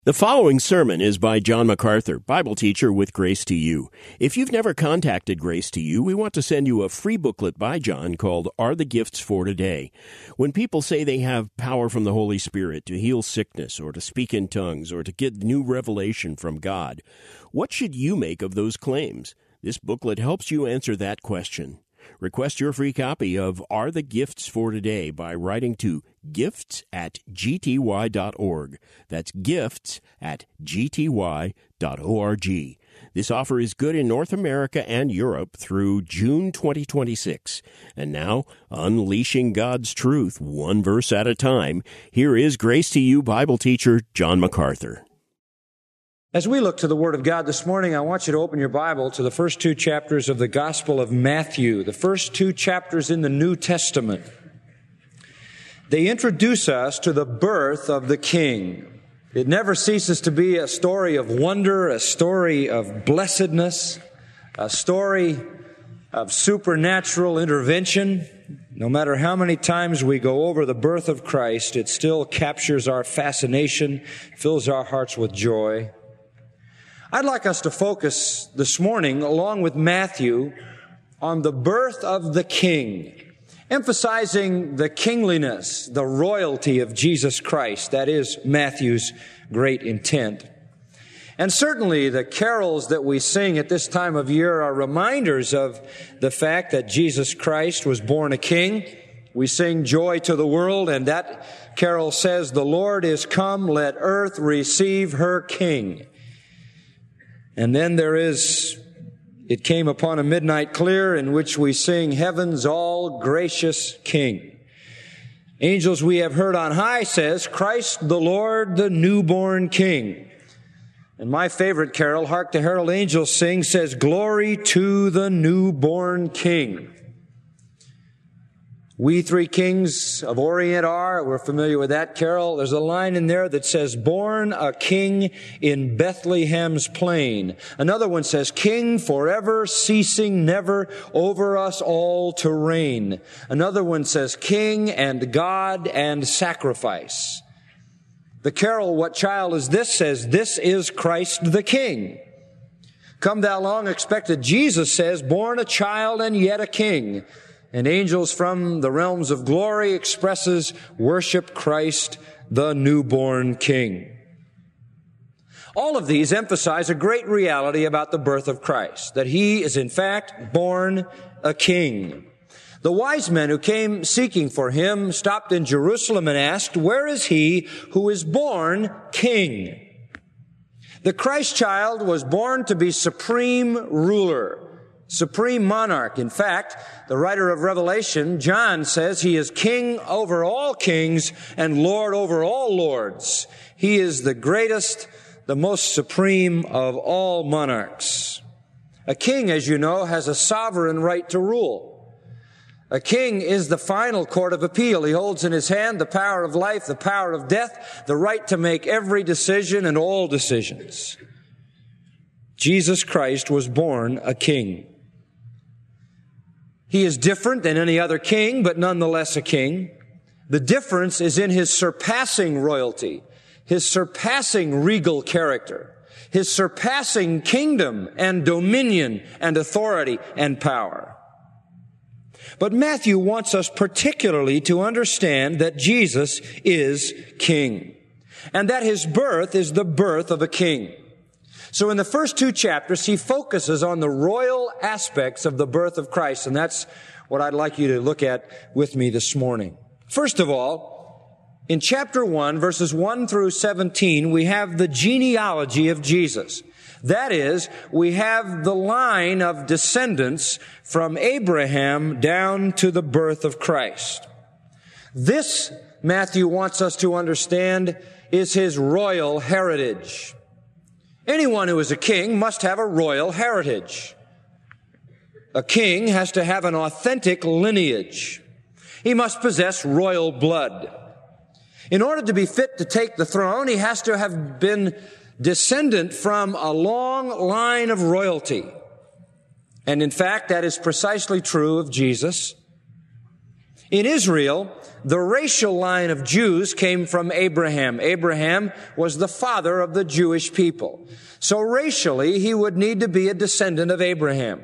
The following sermon is by John MacArthur, Bible teacher with Grace to You. If you've never contacted Grace to You, we want to send you a free booklet by John called Are the Gifts for Today? When people say they have power from the Holy Spirit to heal sickness or to speak in tongues or to get new revelation from God, what should you make of those claims? This booklet helps you answer that question. Request your free copy of Are the Gifts for Today by writing to gifts@gty.org. That's gifts@gty.org. This offer is good in North America and Europe through June 2026. And now, unleashing God's truth one verse at a time, here is Grace to You Bible teacher John MacArthur. As we look to the Word of God this morning, I want you to open your Bible to the first two chapters of the Gospel of Matthew, the first two chapters in the New Testament. They introduce us to the birth of the King. It never ceases to be a story of wonder, a story of blessedness, a story of supernatural intervention. No matter how many times we go over the birth of Christ, it still captures our fascination, fills our hearts with joy. I'd like us to focus this morning, along with Matthew, on the birth of the King, emphasizing the kingliness, the royalty of Jesus Christ. That is Matthew's great intent. And certainly the carols that we sing at this time of year are reminders of the fact that Jesus Christ was born a king. We sing Joy to the World, and that carol says, "The Lord is come, let earth receive her King." And then there is, "It came upon a midnight clear," in which we sing, "Heaven's all gracious King." "Angels we have heard on high," says, "Christ the Lord, the newborn King." And my favorite carol, "Hark the Herald Angels Sing," says, "Glory to the newborn King." "We three kings of Orient are," we're familiar with that carol. There's a line in there that says, "Born a king in Bethlehem's plain." Another one says, "King forever, ceasing never, over us all to reign." Another one says, "King and God and sacrifice." The carol, "What Child Is This?" says, "This is Christ the King." "Come Thou Long Expected Jesus" says, "Born a child and yet a king." And "Angels from the Realms of Glory" expresses, "Worship Christ, the newborn King." All of these emphasize a great reality about the birth of Christ, that He is in fact born a king. The wise men who came seeking for Him stopped in Jerusalem and asked, "Where is He who is born King?" The Christ child was born to be supreme ruler, supreme monarch. In fact, the writer of Revelation, John, says He is King over all kings and Lord over all lords. He is the greatest, the most supreme of all monarchs. A king, as you know, has a sovereign right to rule. A king is the final court of appeal. He holds in his hand the power of life, the power of death, the right to make every decision and all decisions. Jesus Christ was born a king. He is different than any other king, but nonetheless a king. The difference is in His surpassing royalty, His surpassing regal character, His surpassing kingdom and dominion and authority and power. But Matthew wants us particularly to understand that Jesus is King, and that His birth is the birth of a king. So in the first two chapters, he focuses on the royal aspects of the birth of Christ, and that's what I'd like you to look at with me this morning. First of all, in chapter 1, verses 1 through 17, we have the genealogy of Jesus. That is, we have the line of descendants from Abraham down to the birth of Christ. This, Matthew wants us to understand, is His royal heritage. Anyone who is a king must have a royal heritage. A king has to have an authentic lineage. He must possess royal blood. In order to be fit to take the throne, he has to have been descendant from a long line of royalty. And in fact, that is precisely true of Jesus. In Israel, the racial line of Jews came from Abraham. Abraham was the father of the Jewish people. So racially, he would need to be a descendant of Abraham.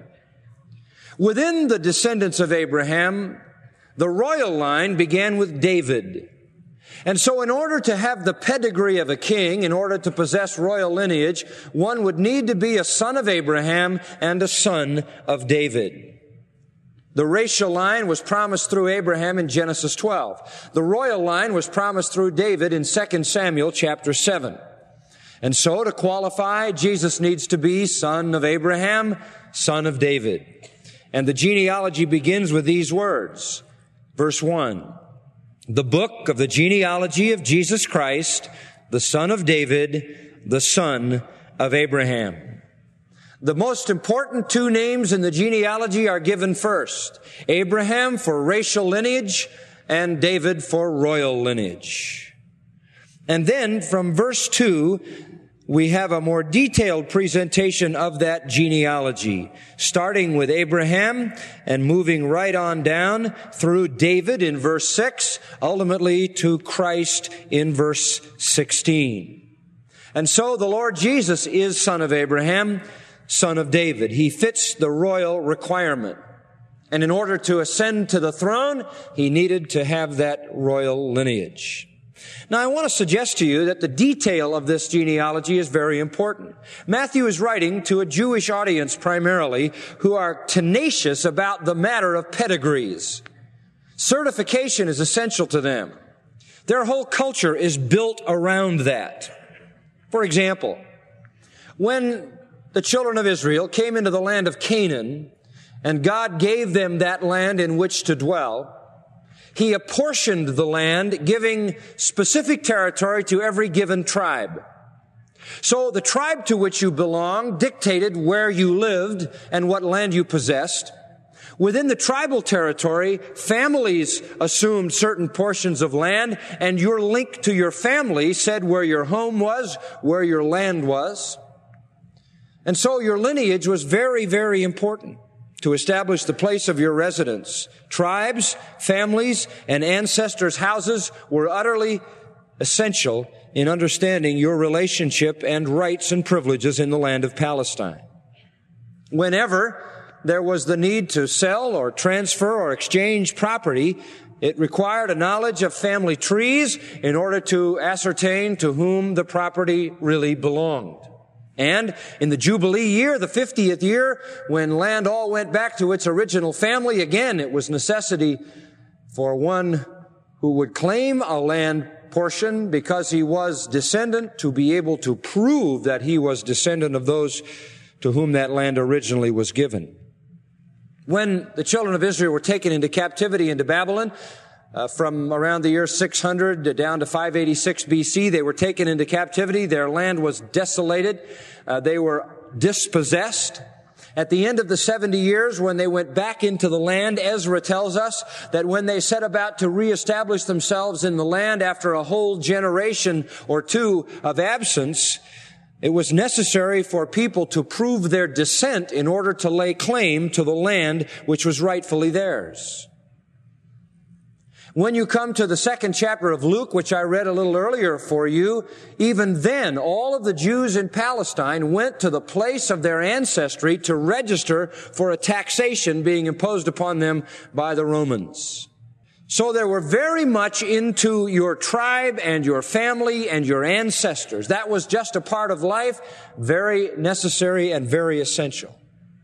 Within the descendants of Abraham, the royal line began with David. And so in order to have the pedigree of a king, in order to possess royal lineage, one would need to be a son of Abraham and a son of David. The racial line was promised through Abraham in Genesis 12. The royal line was promised through David in 2 Samuel chapter 7. And so to qualify, Jesus needs to be son of Abraham, son of David. And the genealogy begins with these words. Verse 1, the book of the genealogy of Jesus Christ, the son of David, the son of Abraham. The most important two names in the genealogy are given first. Abraham for racial lineage and David for royal lineage. And then from verse 2, we have a more detailed presentation of that genealogy, starting with Abraham and moving right on down through David in verse 6, ultimately to Christ in verse 16. And so the Lord Jesus is son of Abraham, son of David. He fits the royal requirement. And in order to ascend to the throne, he needed to have that royal lineage. Now, I want to suggest to you that the detail of this genealogy is very important. Matthew is writing to a Jewish audience primarily who are tenacious about the matter of pedigrees. Certification is essential to them. Their whole culture is built around that. For example, when the children of Israel came into the land of Canaan and God gave them that land in which to dwell, He apportioned the land, giving specific territory to every given tribe. So the tribe to which you belonged dictated where you lived and what land you possessed. Within the tribal territory, families assumed certain portions of land, and your link to your family said where your home was, where your land was. And so your lineage was very, very important to establish the place of your residence. Tribes, families, and ancestors' houses were utterly essential in understanding your relationship and rights and privileges in the land of Palestine. Whenever there was the need to sell or transfer or exchange property, it required a knowledge of family trees in order to ascertain to whom the property really belonged. And in the Jubilee year, the 50th year, when land all went back to its original family, again, it was necessity for one who would claim a land portion because he was descendant to be able to prove that he was descendant of those to whom that land originally was given. When the children of Israel were taken into captivity into Babylon, from around the year 600 down to 586 BC, they were taken into captivity. Their land was desolated. They were dispossessed. At the end of the 70 years, when they went back into the land, Ezra tells us that when they set about to reestablish themselves in the land after a whole generation or two of absence, it was necessary for people to prove their descent in order to lay claim to the land which was rightfully theirs. When you come to the second chapter of Luke, which I read a little earlier for you, even then, all of the Jews in Palestine went to the place of their ancestry to register for a taxation being imposed upon them by the Romans. So they were very much into your tribe and your family and your ancestors. That was just a part of life, very necessary and very essential.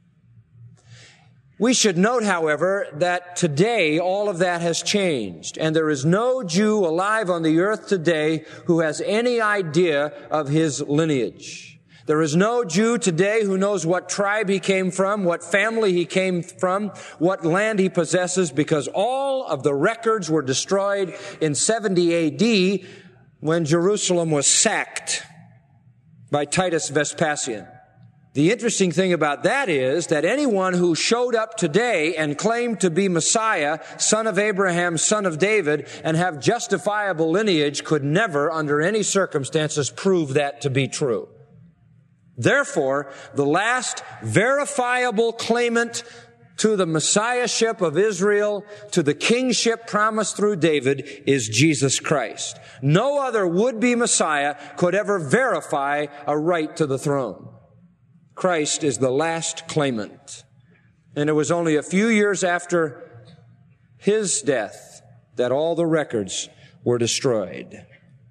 We should note, however, that today all of that has changed, and there is no Jew alive on the earth today who has any idea of his lineage. There is no Jew today who knows what tribe he came from, what family he came from, what land he possesses, because all of the records were destroyed in 70 AD when Jerusalem was sacked by Titus Vespasian. The interesting thing about that is that anyone who showed up today and claimed to be Messiah, son of Abraham, son of David, and have justifiable lineage could never, under any circumstances, prove that to be true. Therefore, the last verifiable claimant to the Messiahship of Israel, to the kingship promised through David, is Jesus Christ. No other would-be Messiah could ever verify a right to the throne. Christ is the last claimant. And it was only a few years after his death that all the records were destroyed.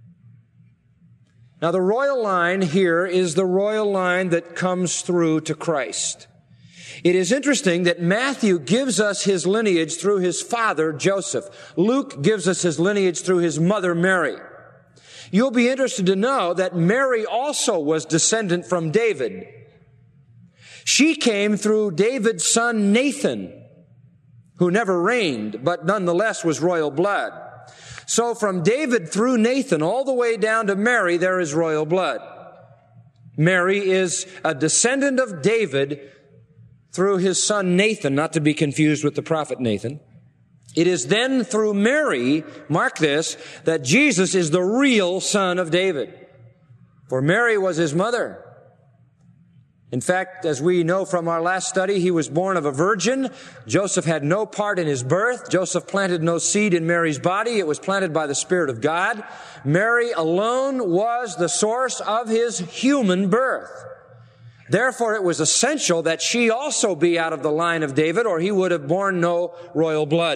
Now, the royal line here is the royal line that comes through to Christ. It is interesting that Matthew gives us his lineage through his father, Joseph. Luke gives us his lineage through his mother, Mary. You'll be interested to know that Mary also was descendant from David. She came through David's son, Nathan, who never reigned, but nonetheless was royal blood. So from David through Nathan all the way down to Mary, there is royal blood. Mary is a descendant of David through his son Nathan, not to be confused with the prophet Nathan. It is then through Mary, mark this, that Jesus is the real son of David. For Mary was his mother. In fact, as we know from our last study, he was born of a virgin. Joseph had no part in his birth. Joseph planted no seed in Mary's body. It was planted by the Spirit of God. Mary alone was the source of his human birth. Therefore, it was essential that she also be out of the line of David, or he would have borne no royal blood.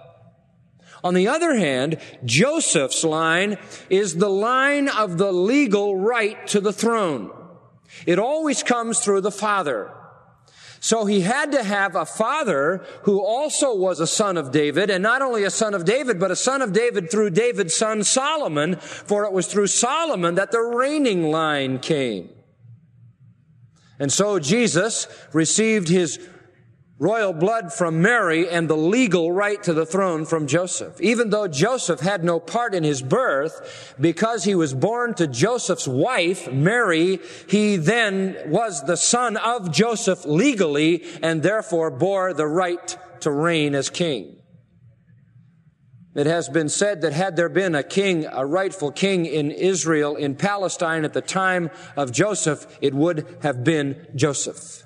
On the other hand, Joseph's line is the line of the legal right to the throne. It always comes through the father. So he had to have a father who also was a son of David, and not only a son of David, but a son of David through David's son Solomon, for it was through Solomon that the reigning line came. And so Jesus received his royal blood from Mary and the legal right to the throne from Joseph. Even though Joseph had no part in his birth, because he was born to Joseph's wife, Mary, he then was the son of Joseph legally and therefore bore the right to reign as king. It has been said that had there been a king, a rightful king in Israel, in Palestine at the time of Joseph, it would have been Joseph.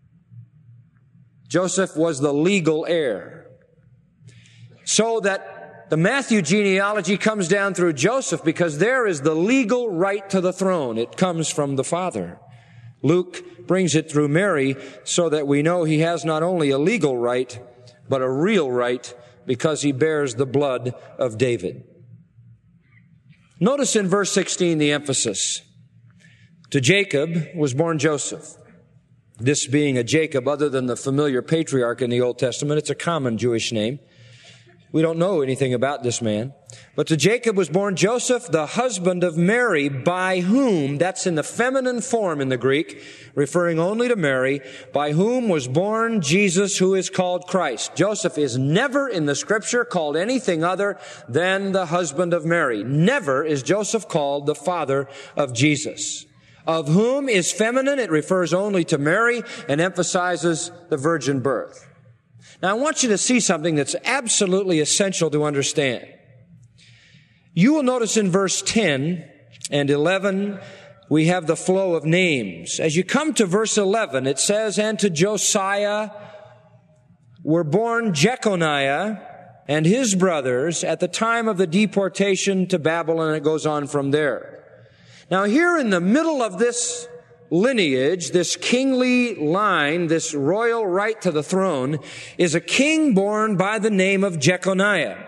Joseph was the legal heir. So that the Matthew genealogy comes down through Joseph because there is the legal right to the throne. It comes from the father. Luke brings it through Mary so that we know he has not only a legal right, but a real right because he bears the blood of David. Notice in verse 16 the emphasis. To Jacob was born Joseph. This being a Jacob other than the familiar patriarch in the Old Testament, it's a common Jewish name. We don't know anything about this man. But to Jacob was born Joseph, the husband of Mary, by whom, that's in the feminine form in the Greek, referring only to Mary, by whom was born Jesus, who is called Christ. Joseph is never in the Scripture called anything other than the husband of Mary. Never is Joseph called the father of Jesus. Of whom is feminine, it refers only to Mary and emphasizes the virgin birth. Now, I want you to see something that's absolutely essential to understand. You will notice in verse 10 and 11, we have the flow of names. As you come to verse 11, it says, and to Josiah were born Jeconiah and his brothers at the time of the deportation to Babylon, and it goes on from there. Now here in the middle of this lineage, this kingly line, this royal right to the throne, is a king born by the name of Jeconiah.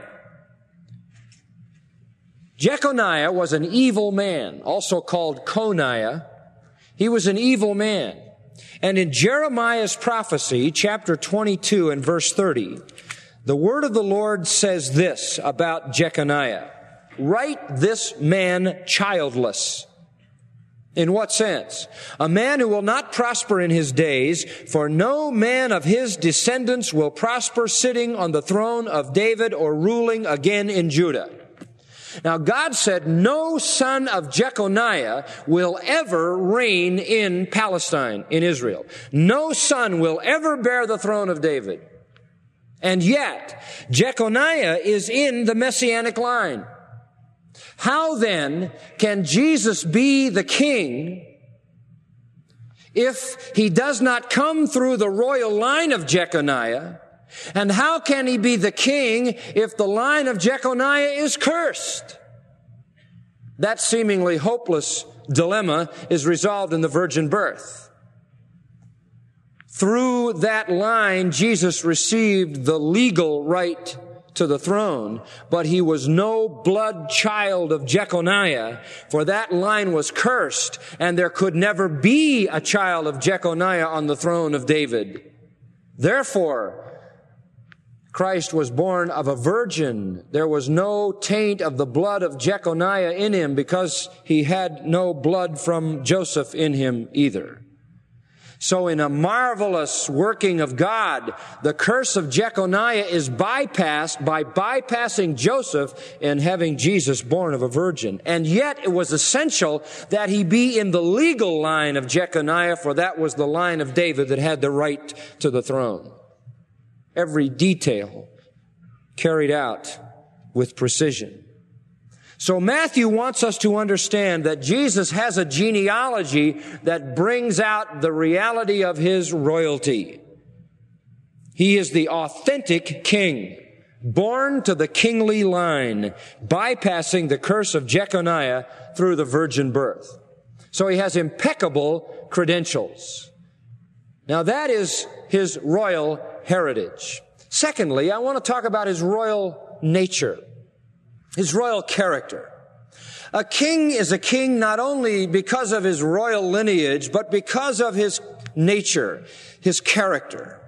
Jeconiah was an evil man, also called Coniah. He was an evil man. And in Jeremiah's prophecy, chapter 22 and verse 30, the word of the Lord says this about Jeconiah. Write this man childless. In what sense? A man who will not prosper in his days, for no man of his descendants will prosper sitting on the throne of David or ruling again in Judah. Now God said no son of Jeconiah will ever reign in Palestine, in Israel. No son will ever bear the throne of David. And yet, Jeconiah is in the Messianic line. How then can Jesus be the king if he does not come through the royal line of Jeconiah? And how can he be the king if the line of Jeconiah is cursed? That seemingly hopeless dilemma is resolved in the virgin birth. Through that line, Jesus received the legal right to the throne, but he was no blood child of Jeconiah, for that line was cursed, and there could never be a child of Jeconiah on the throne of David. Therefore, Christ was born of a virgin. There was no taint of the blood of Jeconiah in him because he had no blood from Joseph in him either. So in a marvelous working of God, the curse of Jeconiah is bypassed by bypassing Joseph and having Jesus born of a virgin. And yet it was essential that he be in the legal line of Jeconiah, for that was the line of David that had the right to the throne. Every detail carried out with precision. So Matthew wants us to understand that Jesus has a genealogy that brings out the reality of his royalty. He is the authentic king, born to the kingly line, bypassing the curse of Jeconiah through the virgin birth. So he has impeccable credentials. Now that is his royal heritage. Secondly, I want to talk about his royal nature, his royal character. A king is a king not only because of his royal lineage, but because of his nature, his character.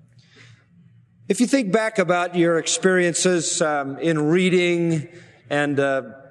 If you think back about your experiences in reading and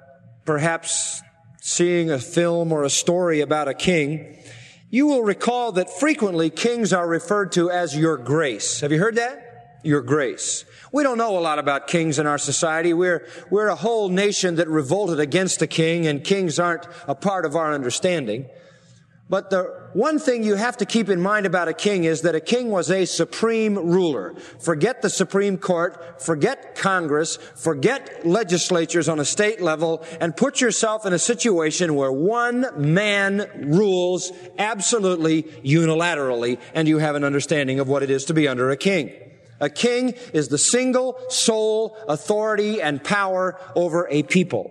perhaps seeing a film or a story about a king, you will recall that frequently kings are referred to as your grace. Have you heard that? Your grace. We don't know a lot about kings in our society. We're a whole nation that revolted against a king, and kings aren't a part of our understanding. But the one thing you have to keep in mind about a king is that a king was a supreme ruler. Forget the Supreme Court, forget Congress, forget legislatures on a state level, and put yourself in a situation where one man rules absolutely unilaterally, and you have an understanding of what it is to be under a king. A king is the single sole authority and power over a people.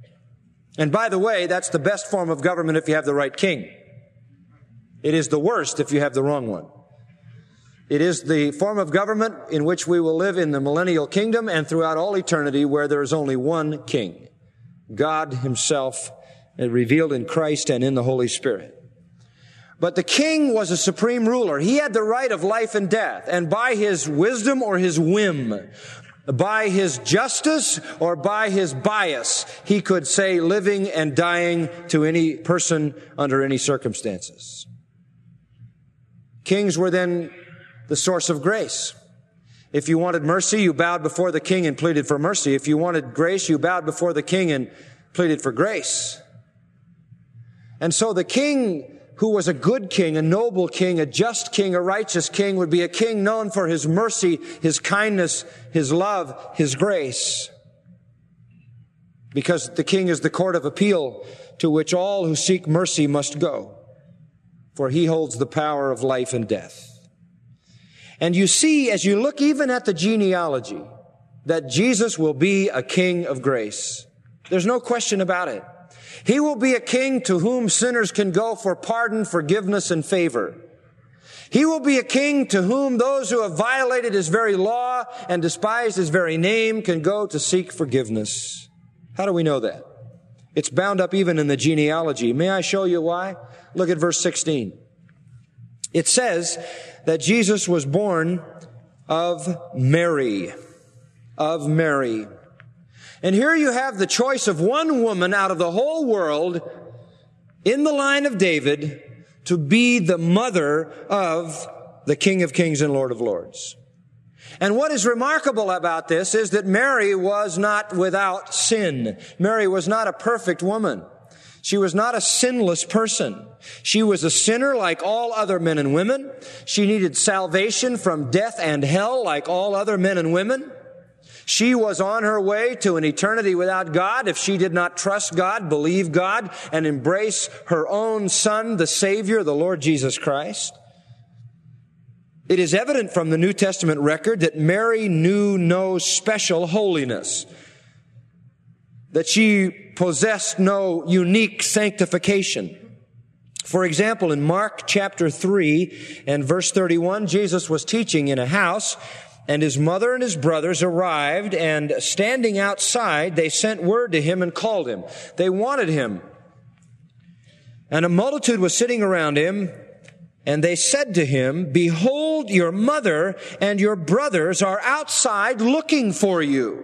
And by the way, that's the best form of government if you have the right king. It is the worst if you have the wrong one. It is the form of government in which we will live in the millennial kingdom and throughout all eternity, where there is only one king, God himself, revealed in Christ and in the Holy Spirit. But the king was a supreme ruler. He had the right of life and death, and by his wisdom or his whim, by his justice or by his bias, he could say living and dying to any person under any circumstances. Kings were then the source of grace. If you wanted mercy, you bowed before the king and pleaded for mercy. If you wanted grace, you bowed before the king and pleaded for grace. And so the king who was a good king, a noble king, a just king, a righteous king, would be a king known for his mercy, his kindness, his love, his grace. Because the king is the court of appeal to which all who seek mercy must go, for he holds the power of life and death. And you see, as you look even at the genealogy, that Jesus will be a king of grace. There's no question about it. He will be a king to whom sinners can go for pardon, forgiveness, and favor. He will be a king to whom those who have violated his very law and despised his very name can go to seek forgiveness. How do we know that? It's bound up even in the genealogy. May I show you why? Look at verse 16. It says that Jesus was born of Mary. Of Mary. And here you have the choice of one woman out of the whole world in the line of David to be the mother of the King of Kings and Lord of Lords. And what is remarkable about this is that Mary was not without sin. Mary was not a perfect woman. She was not a sinless person. She was a sinner like all other men and women. She needed salvation from death and hell like all other men and women. She was on her way to an eternity without God if she did not trust God, believe God, and embrace her own Son, the Savior, the Lord Jesus Christ. It is evident from the New Testament record that Mary knew no special holiness, that she possessed no unique sanctification. For example, in Mark chapter 3 and verse 31, Jesus was teaching in a house, and his mother and his brothers arrived, and standing outside, they sent word to him and called him. They wanted him. And a multitude was sitting around him, and they said to him, "Behold, your mother and your brothers are outside looking for you."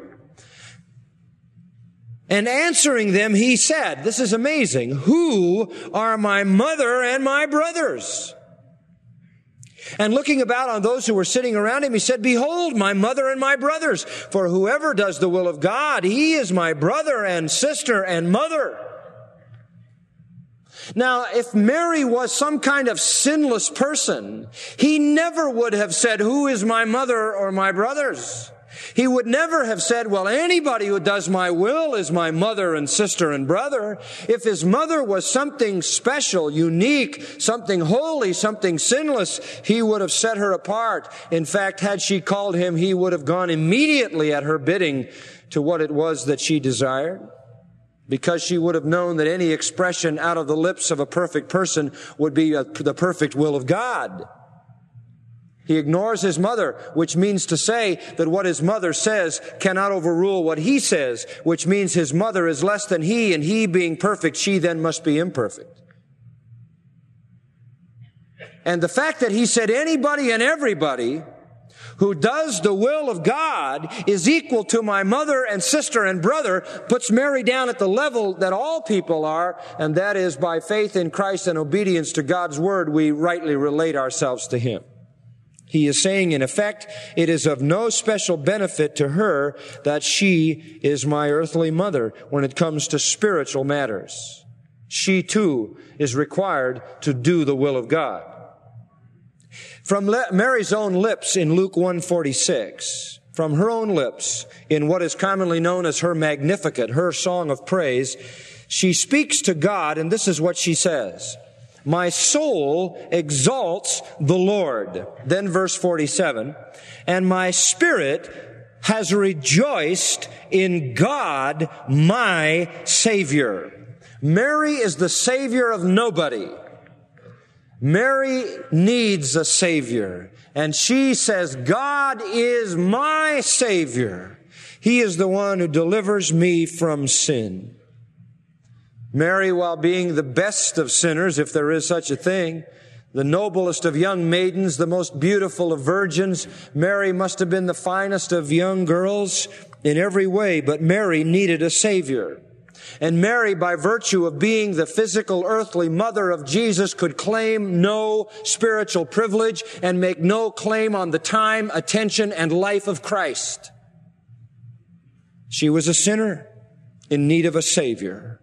And answering them, he said, this is amazing, "Who are my mother and my brothers?" And looking about on those who were sitting around him, he said, "Behold, my mother and my brothers. For whoever does the will of God, he is my brother and sister and mother." Now, if Mary was some kind of sinless person, he never would have said, "Who is my mother or my brothers?" He would never have said, "Well, anybody who does my will is my mother and sister and brother." If his mother was something special, unique, something holy, something sinless, he would have set her apart. In fact, had she called him, he would have gone immediately at her bidding to what it was that she desired, because she would have known that any expression out of the lips of a perfect person would be the perfect will of God. He ignores his mother, which means to say that what his mother says cannot overrule what he says, which means his mother is less than he, and he being perfect, she then must be imperfect. And the fact that he said anybody and everybody who does the will of God is equal to my mother and sister and brother puts Mary down at the level that all people are, and that is by faith in Christ and obedience to God's word, we rightly relate ourselves to him. He is saying, in effect, it is of no special benefit to her that she is my earthly mother when it comes to spiritual matters. She too is required to do the will of God. From Mary's own lips in Luke 1:46, from her own lips in what is commonly known as her Magnificat, her song of praise, she speaks to God, and this is what she says: "My soul exalts the Lord." Then verse 47, "And my spirit has rejoiced in God, my Savior." Mary is the Savior of nobody. Mary needs a Savior. And she says, "God is my Savior. He is the one who delivers me from sin." Mary, while being the best of sinners, if there is such a thing, the noblest of young maidens, the most beautiful of virgins, Mary must have been the finest of young girls in every way, but Mary needed a Savior. And Mary, by virtue of being the physical earthly mother of Jesus, could claim no spiritual privilege and make no claim on the time, attention, and life of Christ. She was a sinner in need of a Savior.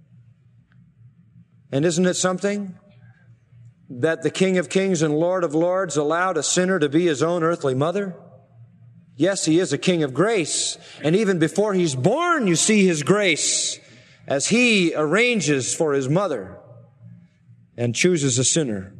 And isn't it something that the King of Kings and Lord of Lords allowed a sinner to be his own earthly mother? Yes, he is a King of grace. And even before he's born, you see his grace as he arranges for his mother and chooses a sinner.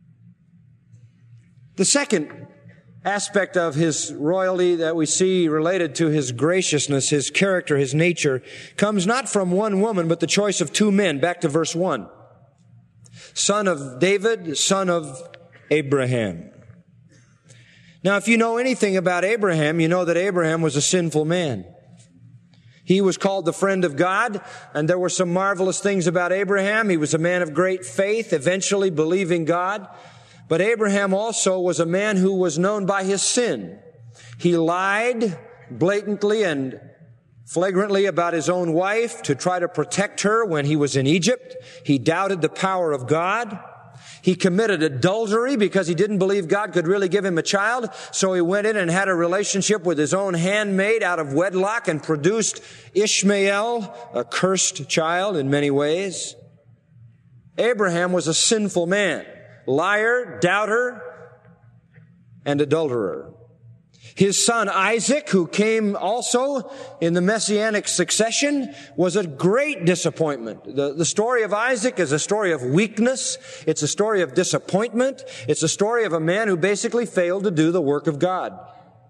The second aspect of his royalty that we see related to his graciousness, his character, his nature, comes not from one woman, but the choice of two men. Back to verse 1. Son of David, son of Abraham. Now, if you know anything about Abraham, you know that Abraham was a sinful man. He was called the friend of God, and there were some marvelous things about Abraham. He was a man of great faith, eventually believing God. But Abraham also was a man who was known by his sin. He lied blatantly and flagrantly about his own wife to try to protect her when he was in Egypt. He doubted the power of God. He committed adultery because he didn't believe God could really give him a child. So he went in and had a relationship with his own handmaid out of wedlock and produced Ishmael, a cursed child in many ways. Abraham was a sinful man, liar, doubter, and adulterer. His son Isaac, who came also in the messianic succession, was a great disappointment. The story of Isaac is a story of weakness. It's a story of disappointment. It's a story of a man who basically failed to do the work of God.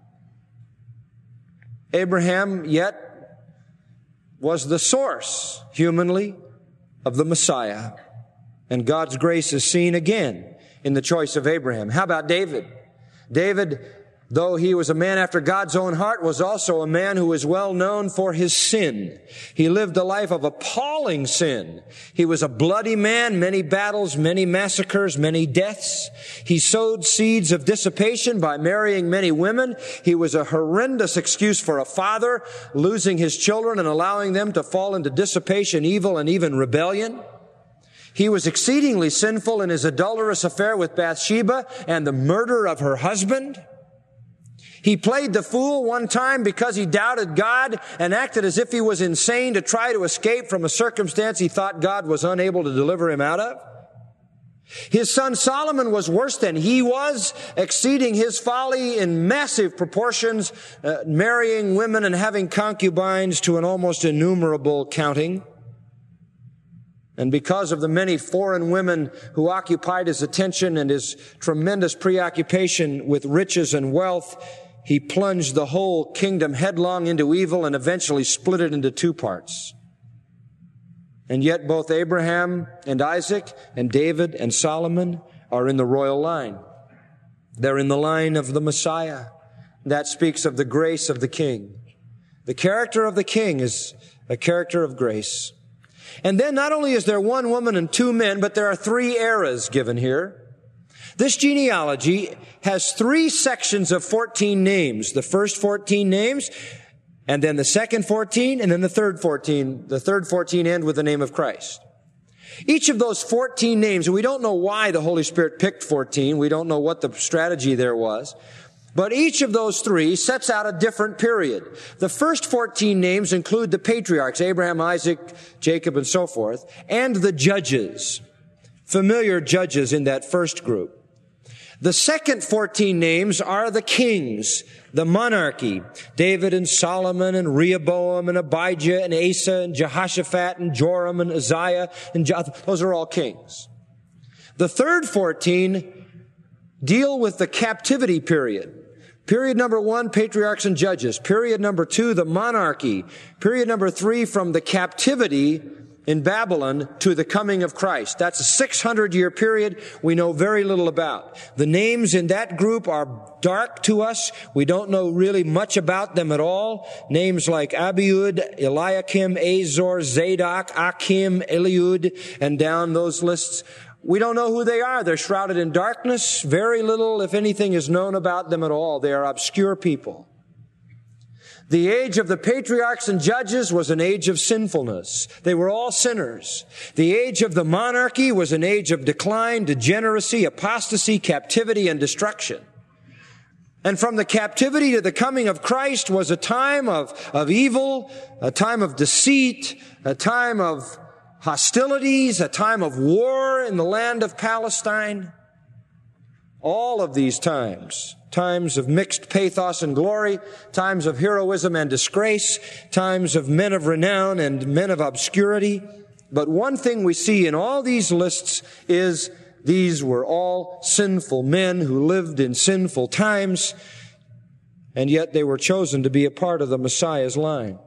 Abraham yet was the source, humanly, of the Messiah. And God's grace is seen again in the choice of Abraham. How about David? David, though he was a man after God's own heart, was also a man who was well known for his sin. He lived a life of appalling sin. He was a bloody man, many battles, many massacres, many deaths. He sowed seeds of dissipation by marrying many women. He was a horrendous excuse for a father, losing his children and allowing them to fall into dissipation, evil, and even rebellion. He was exceedingly sinful in his adulterous affair with Bathsheba and the murder of her husband. He played the fool one time because he doubted God and acted as if he was insane to try to escape from a circumstance he thought God was unable to deliver him out of. His son Solomon was worse than he was, exceeding his folly in massive proportions, marrying women and having concubines to an almost innumerable counting. And because of the many foreign women who occupied his attention and his tremendous preoccupation with riches and wealth, he plunged the whole kingdom headlong into evil and eventually split it into two parts. And yet both Abraham and Isaac and David and Solomon are in the royal line. They're in the line of the Messiah. That speaks of the grace of the King. The character of the King is a character of grace. And then not only is there one woman and two men, but there are three eras given here. This genealogy has three sections of 14 names. The first 14 names, and then the second 14, and then the third 14. The third 14 end with the name of Christ. Each of those 14 names, and we don't know why the Holy Spirit picked 14. We don't know what the strategy there was. But each of those three sets out a different period. The first 14 names include the patriarchs, Abraham, Isaac, Jacob, and so forth, and the judges, familiar judges in that first group. The second 14 names are the kings, the monarchy, David and Solomon and Rehoboam and Abijah and Asa and Jehoshaphat and Joram and Uzziah and those are all kings. The third 14 deal with the captivity period. Period number 1, patriarchs and judges. Period number 2, the monarchy. Period number 3, from the captivity in Babylon to the coming of Christ. That's a 600-year period we know very little about. The names in that group are dark to us. We don't know really much about them at all. Names like Abiud, Eliakim, Azor, Zadok, Achim, Eliud, and down those lists. We don't know who they are. They're shrouded in darkness. Very little, if anything, is known about them at all. They are obscure people. The age of the patriarchs and judges was an age of sinfulness. They were all sinners. The age of the monarchy was an age of decline, degeneracy, apostasy, captivity, and destruction. And from the captivity to the coming of Christ was a time of evil, a time of deceit, a time of hostilities, a time of war in the land of Palestine. All of these times of mixed pathos and glory, times of heroism and disgrace, times of men of renown and men of obscurity. But one thing we see in all these lists is these were all sinful men who lived in sinful times, and yet they were chosen to be a part of the Messiah's line.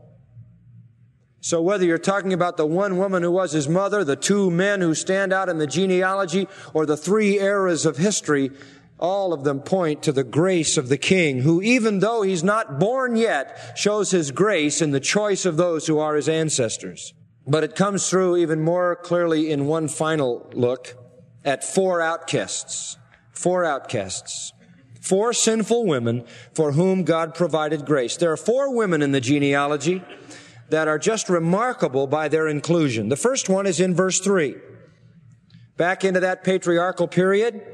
So whether you're talking about the one woman who was his mother, the two men who stand out in the genealogy, or the three eras of history, all of them point to the grace of the King, who, even though he's not born yet, shows his grace in the choice of those who are his ancestors. But it comes through even more clearly in one final look at four outcasts. Four outcasts. Four sinful women for whom God provided grace. There are four women in the genealogy that are just remarkable by their inclusion. The first one is in verse 3. Back into that patriarchal period,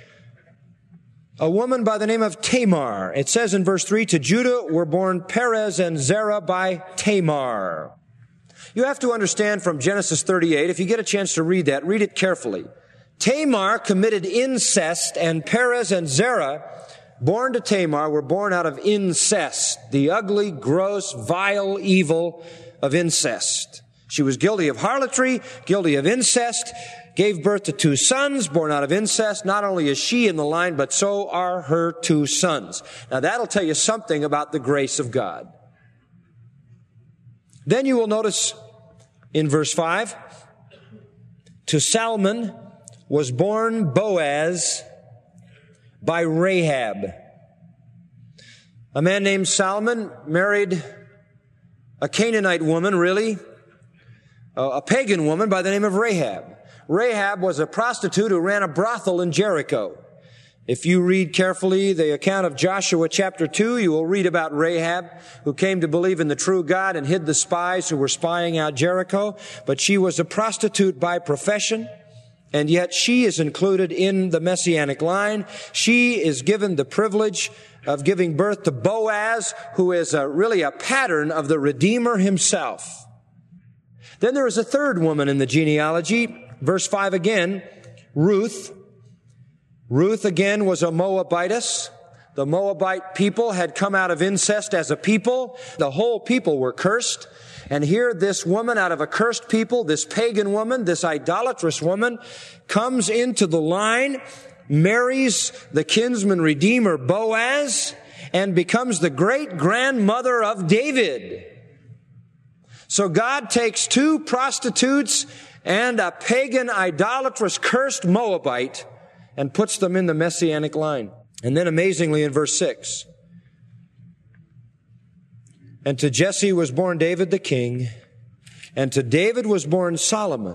a woman by the name of Tamar. It says in verse 3, to Judah were born Perez and Zerah by Tamar. You have to understand from Genesis 38, if you get a chance to read that, read it carefully. Tamar committed incest, and Perez and Zerah born to Tamar, were born out of incest, the ugly, gross, vile evil of incest. She was guilty of harlotry, guilty of incest, gave birth to 2 sons born out of incest. Not only is she in the line, but so are her 2 sons. Now that'll tell you something about the grace of God. Then you will notice in verse 5, to Salmon was born Boaz by Rahab. A man named Salmon married a Canaanite woman, really, a pagan woman by the name of Rahab. Rahab was a prostitute who ran a brothel in Jericho. If you read carefully the account of Joshua chapter 2, you will read about Rahab, who came to believe in the true God and hid the spies who were spying out Jericho. But she was a prostitute by profession, and yet she is included in the Messianic line. She is given the privilege of giving birth to Boaz, who is really a pattern of the Redeemer himself. Then there is a third woman in the genealogy. Verse 5 again, Ruth. Ruth again was a Moabitess. The Moabite people had come out of incest as a people. The whole people were cursed. And here this woman out of a cursed people, this pagan woman, this idolatrous woman, comes into the line, marries the kinsman redeemer Boaz, and becomes the great-grandmother of David. So God takes 2 prostitutes and a pagan, idolatrous, cursed Moabite and puts them in the Messianic line. And then amazingly in verse 6, and to Jesse was born David the king, and to David was born Solomon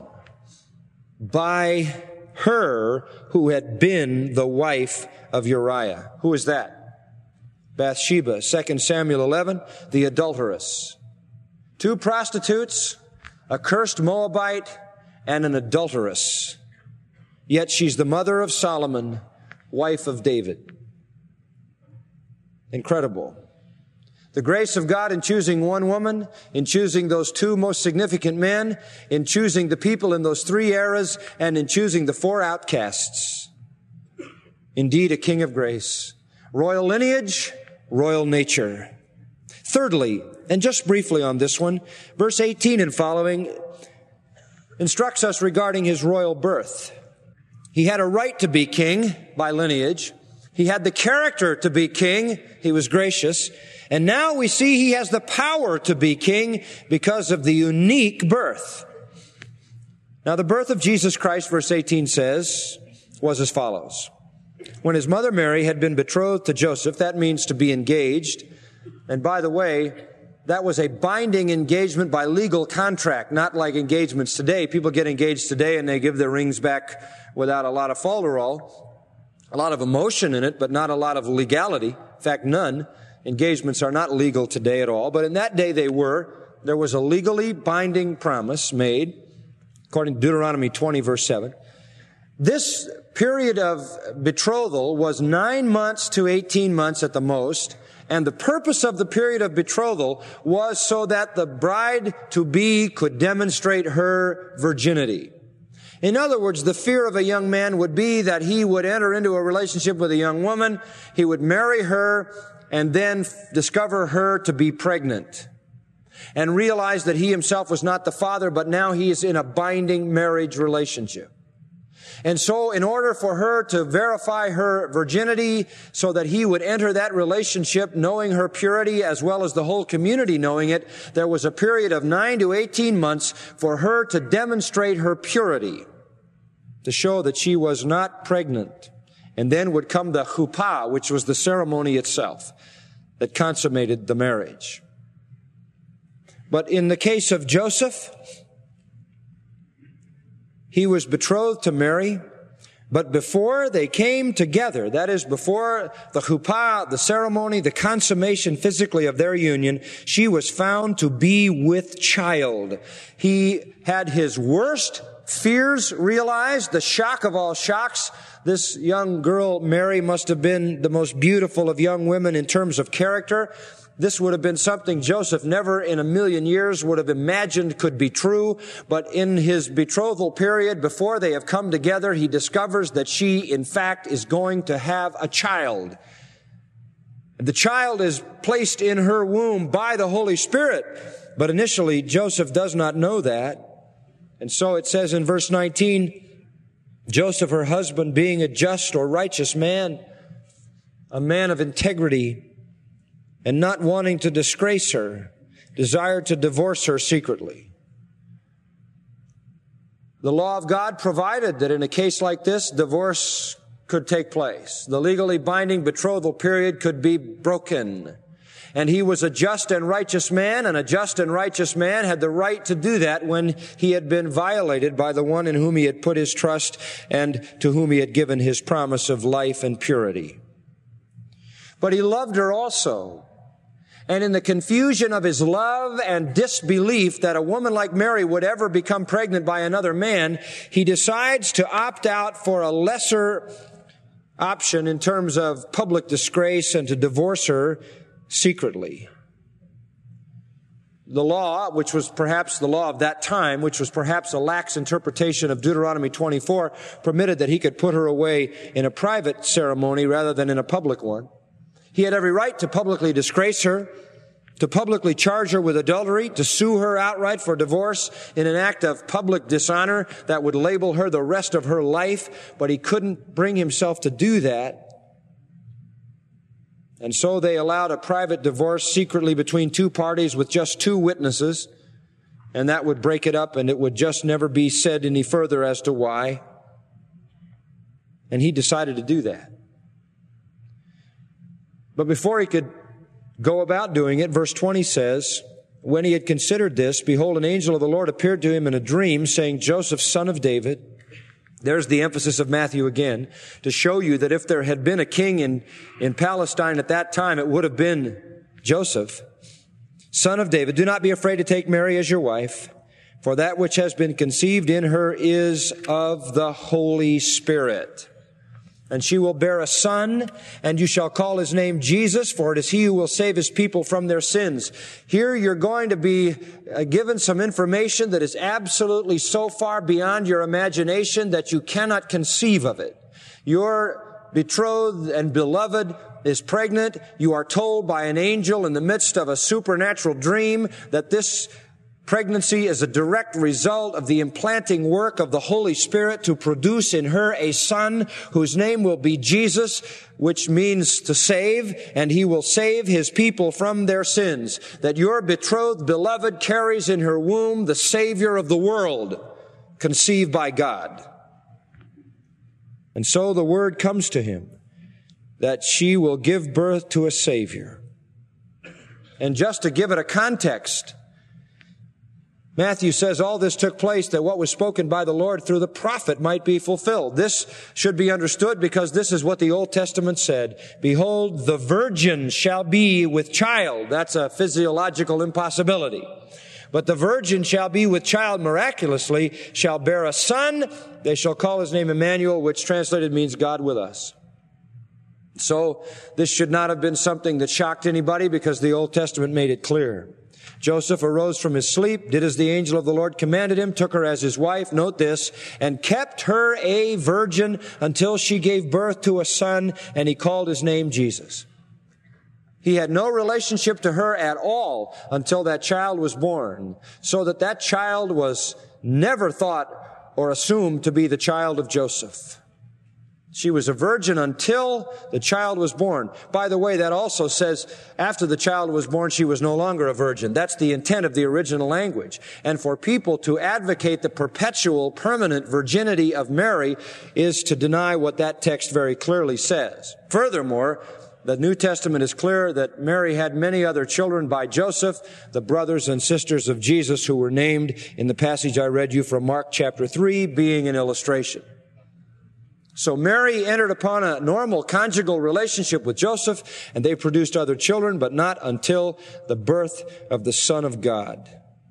by her who had been the wife of Uriah. Who is that? Bathsheba, 2 Samuel 11, the adulteress. 2 prostitutes, a cursed Moabite, and an adulteress. Yet she's the mother of Solomon, wife of David. Incredible. The grace of God in choosing one woman, in choosing those 2 most significant men, in choosing the people in those 3 eras, and in choosing the 4 outcasts. Indeed, a king of grace. Royal lineage, royal nature. Thirdly, and just briefly on this one, verse 18 and following instructs us regarding his royal birth. He had a right to be king by lineage. He had the character to be king. He was gracious. And now we see he has the power to be king because of the unique birth. Now the birth of Jesus Christ, verse 18 says, was as follows. When his mother Mary had been betrothed to Joseph, that means to be engaged. And by the way, that was a binding engagement by legal contract, not like engagements today. People get engaged today and they give their rings back without a lot of falderall, a lot of emotion in it, but not a lot of legality. In fact, none. Engagements are not legal today at all, but in that day they were. There was a legally binding promise made, according to Deuteronomy 20, verse 7. This period of betrothal was 9 months to 18 months at the most. And the purpose of the period of betrothal was so that the bride-to-be could demonstrate her virginity. In other words, the fear of a young man would be that he would enter into a relationship with a young woman, he would marry her, and then discover her to be pregnant, and realize that he himself was not the father, but now he is in a binding marriage relationship. And so in order for her to verify her virginity so that he would enter that relationship knowing her purity as well as the whole community knowing it, there was a period of 9 to 18 months for her to demonstrate her purity, to show that she was not pregnant. And then would come the chuppah, which was the ceremony itself that consummated the marriage. But in the case of Joseph, he was betrothed to Mary, but before they came together, that is, before the chuppah, the ceremony, the consummation physically of their union, she was found to be with child. He had his worst fears realized, the shock of all shocks. This young girl, Mary, must have been the most beautiful of young women in terms of character. This would have been something Joseph never in a million years would have imagined could be true. But in his betrothal period, before they have come together, he discovers that she, in fact, is going to have a child. The child is placed in her womb by the Holy Spirit, but initially Joseph does not know that. And so it says in verse 19, Joseph, her husband, being a just or righteous man, a man of integrity, and not wanting to disgrace her, desired to divorce her secretly. The law of God provided that in a case like this, divorce could take place. The legally binding betrothal period could be broken. And he was a just and righteous man, and a just and righteous man had the right to do that when he had been violated by the one in whom he had put his trust and to whom he had given his promise of life and purity. But he loved her also. And in the confusion of his love and disbelief that a woman like Mary would ever become pregnant by another man, he decides to opt out for a lesser option in terms of public disgrace and to divorce her secretly. The law, which was perhaps the law of that time, which was perhaps a lax interpretation of Deuteronomy 24, permitted that he could put her away in a private ceremony rather than in a public one. He had every right to publicly disgrace her, to publicly charge her with adultery, to sue her outright for divorce in an act of public dishonor that would label her the rest of her life, but he couldn't bring himself to do that. And so they allowed a private divorce secretly between two parties with just two witnesses, and that would break it up, and it would just never be said any further as to why. And he decided to do that. But before he could go about doing it, verse 20 says, when he had considered this, behold, an angel of the Lord appeared to him in a dream, saying, Joseph, son of David. There's the emphasis of Matthew again, to show you that if there had been a king in Palestine at that time, it would have been Joseph, son of David. Do not be afraid to take Mary as your wife, for that which has been conceived in her is of the Holy Spirit. And she will bear a son, and you shall call his name Jesus, for it is he who will save his people from their sins. Here you're going to be given some information that is absolutely so far beyond your imagination that you cannot conceive of it. Your betrothed and beloved is pregnant. You are told by an angel in the midst of a supernatural dream that this pregnancy is a direct result of the implanting work of the Holy Spirit to produce in her a son whose name will be Jesus, which means to save, and he will save his people from their sins. That your betrothed beloved carries in her womb the Savior of the world, conceived by God. And so the word comes to him that she will give birth to a Savior. And just to give it a context, Matthew says all this took place that what was spoken by the Lord through the prophet might be fulfilled. This should be understood because this is what the Old Testament said. Behold, the virgin shall be with child. That's a physiological impossibility. But the virgin shall be with child miraculously, shall bear a son. They shall call his name Emmanuel, which translated means God with us. So this should not have been something that shocked anybody because the Old Testament made it clear. Joseph arose from his sleep, did as the angel of the Lord commanded him, took her as his wife, note this, and kept her a virgin until she gave birth to a son, and he called his name Jesus. He had no relationship to her at all until that child was born, so that that child was never thought or assumed to be the child of Joseph. She was a virgin until the child was born. By the way, that also says after the child was born, she was no longer a virgin. That's the intent of the original language. And for people to advocate the perpetual, permanent virginity of Mary is to deny what that text very clearly says. Furthermore, the New Testament is clear that Mary had many other children by Joseph, the brothers and sisters of Jesus who were named in the passage I read you from Mark chapter 3, being an illustration. So Mary entered upon a normal conjugal relationship with Joseph, and they produced other children, but not until the birth of the Son of God.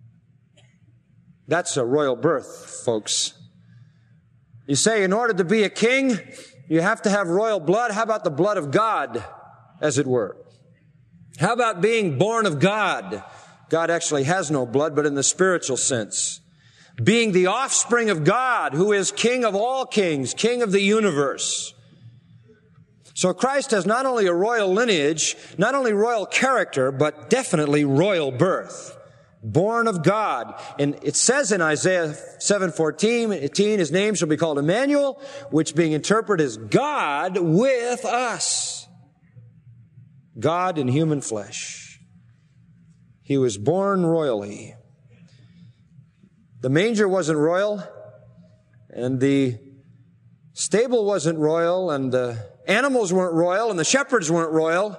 That's a royal birth, folks. You say, in order to be a king, you have to have royal blood. How about the blood of God, as it were? How about being born of God? God actually has no blood, but in the spiritual sense. Being the offspring of God, who is King of all kings, King of the universe. So Christ has not only a royal lineage, not only royal character, but definitely royal birth. Born of God. And it says in Isaiah 7:14, his name shall be called Emmanuel, which being interpreted is God with us. God in human flesh. He was born royally. The manger wasn't royal, and the stable wasn't royal, and the animals weren't royal, and the shepherds weren't royal.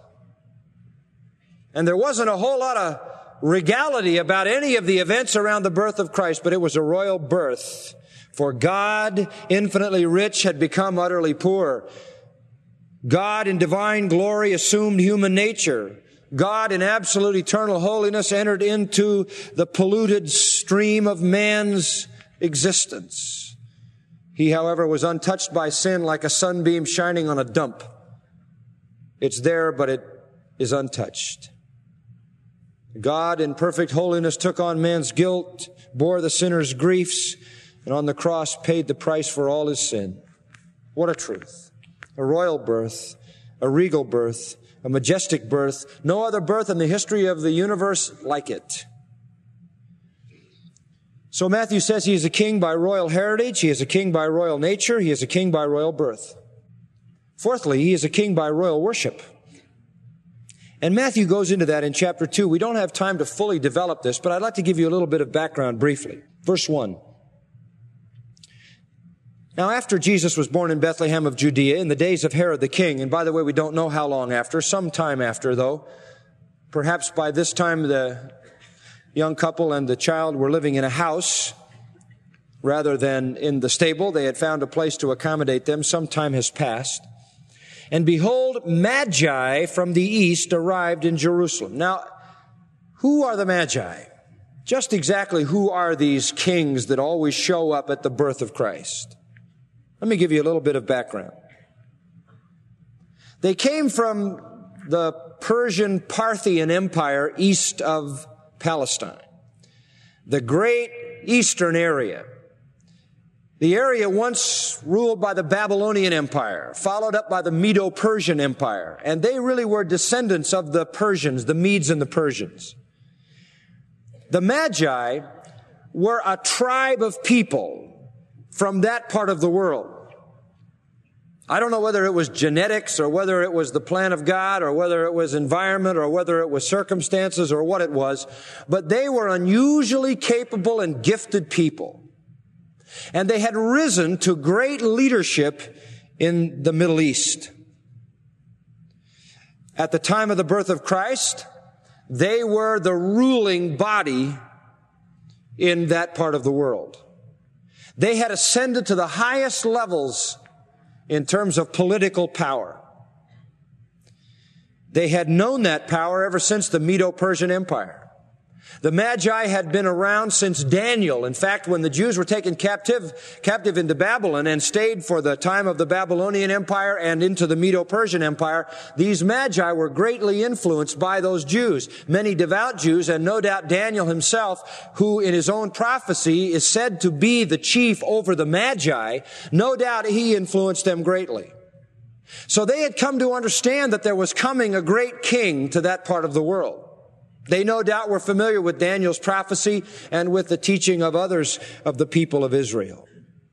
And there wasn't a whole lot of regality about any of the events around the birth of Christ, but it was a royal birth. For God, infinitely rich, had become utterly poor. God in divine glory assumed human nature. God in absolute eternal holiness entered into the polluted stream of man's existence. He, however, was untouched by sin like a sunbeam shining on a dump. It's there, but it is untouched. God in perfect holiness took on man's guilt, bore the sinner's griefs, and on the cross paid the price for all his sin. What a truth. A royal birth, a regal birth, a majestic birth. No other birth in the history of the universe like it. So Matthew says he is a king by royal heritage, he is a king by royal nature, he is a king by royal birth. Fourthly, he is a king by royal worship. And Matthew goes into that in chapter 2. We don't have time to fully develop this, but I'd like to give you a little bit of background briefly. Verse 1. Now, after Jesus was born in Bethlehem of Judea in the days of Herod the king, and by the way, we don't know how long after, some time after though, perhaps by this time the young couple and the child were living in a house rather than in the stable. They had found a place to accommodate them. Some time has passed. And behold, Magi from the east arrived in Jerusalem. Now, who are the Magi? Just exactly who are these kings that always show up at the birth of Christ? Let me give you a little bit of background. They came from the Persian Parthian Empire east of Palestine, the great eastern area. The area once ruled by the Babylonian Empire, followed up by the Medo-Persian Empire. And they really were descendants of the Persians, the Medes and the Persians. The Magi were a tribe of people from that part of the world. I don't know whether it was genetics or whether it was the plan of God or whether it was environment or whether it was circumstances or what it was, but they were unusually capable and gifted people. And they had risen to great leadership in the Middle East. At the time of the birth of Christ, they were the ruling body in that part of the world. They had ascended to the highest levels in terms of political power. They had known that power ever since the Medo-Persian Empire. The Magi had been around since Daniel. In fact, when the Jews were taken captive into Babylon and stayed for the time of the Babylonian Empire and into the Medo-Persian Empire, these Magi were greatly influenced by those Jews. Many devout Jews, and no doubt Daniel himself, who in his own prophecy is said to be the chief over the Magi, no doubt he influenced them greatly. So they had come to understand that there was coming a great king to that part of the world. They no doubt were familiar with Daniel's prophecy and with the teaching of others of the people of Israel.